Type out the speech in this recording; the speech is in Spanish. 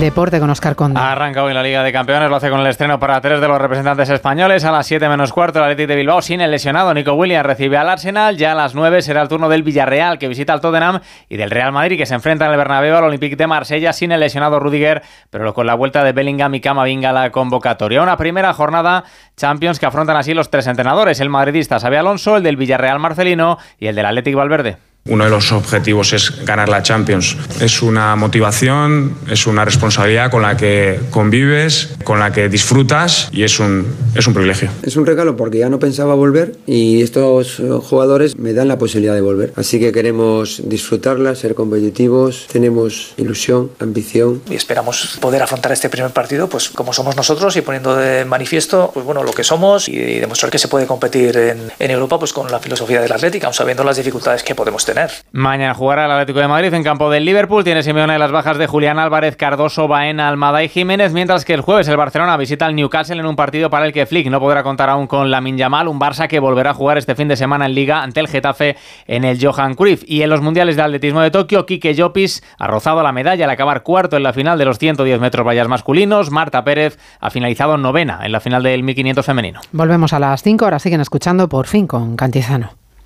deporte con Óscar Conde. Arranca hoy la Liga de Campeones, lo hace con el estreno para 3 de los representantes españoles. A las 7 menos cuarto el Athletic de Bilbao sin el lesionado Nico Williams recibe al Arsenal. Ya a las 9 será el turno del Villarreal, que visita al Tottenham, y del Real Madrid, que se enfrenta en el Bernabéu al Olympique de Marsella sin el lesionado Rudiger, pero con la vuelta de Bellingham y Camavinga a la convocatoria. Una primera jornada Champions que afrontan así los tres entrenadores: el madridista Xabi Alonso, el del Villarreal Marcelino y el del Athletic Valverde. Uno de los objetivos es ganar la Champions. Es una motivación, es una responsabilidad con la que convives, con la que disfrutas, y es un privilegio. Es un regalo porque ya no pensaba volver y estos jugadores me dan la posibilidad de volver. Así que queremos disfrutarla, ser competitivos, tenemos ilusión, ambición. Y esperamos poder afrontar este primer partido pues como somos nosotros y poniendo de manifiesto pues bueno lo que somos y demostrar que se puede competir en Europa pues con la filosofía del Athletic, aun sabiendo las dificultades que podemos tener. Mañana jugará el Atlético de Madrid en campo del Liverpool. Tiene Simeone las bajas de Julián Álvarez, Cardoso, Baena, Almada y Jiménez, mientras que el jueves el Barcelona visita al Newcastle en un partido para el que Flick no podrá contar aún con Lamine Yamal, un Barça que volverá a jugar este fin de semana en Liga ante el Getafe en el Johan Cruyff. Y en los mundiales de atletismo de Tokio, Quique Llopis ha rozado la medalla al acabar cuarto en la final de los 110 metros vallas masculinos. Marta Pérez ha finalizado novena en la final del 1500 femenino. Volvemos a las 5, ahora siguen escuchando Por Fin con Cantizano.